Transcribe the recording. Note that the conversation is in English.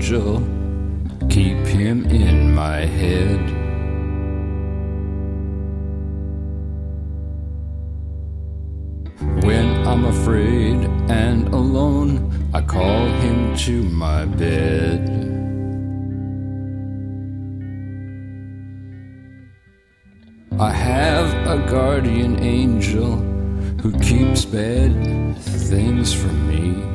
angel, keep him in my head. When I'm afraid and alone, I call him to my bed. I have a guardian angel who keeps bad things from me.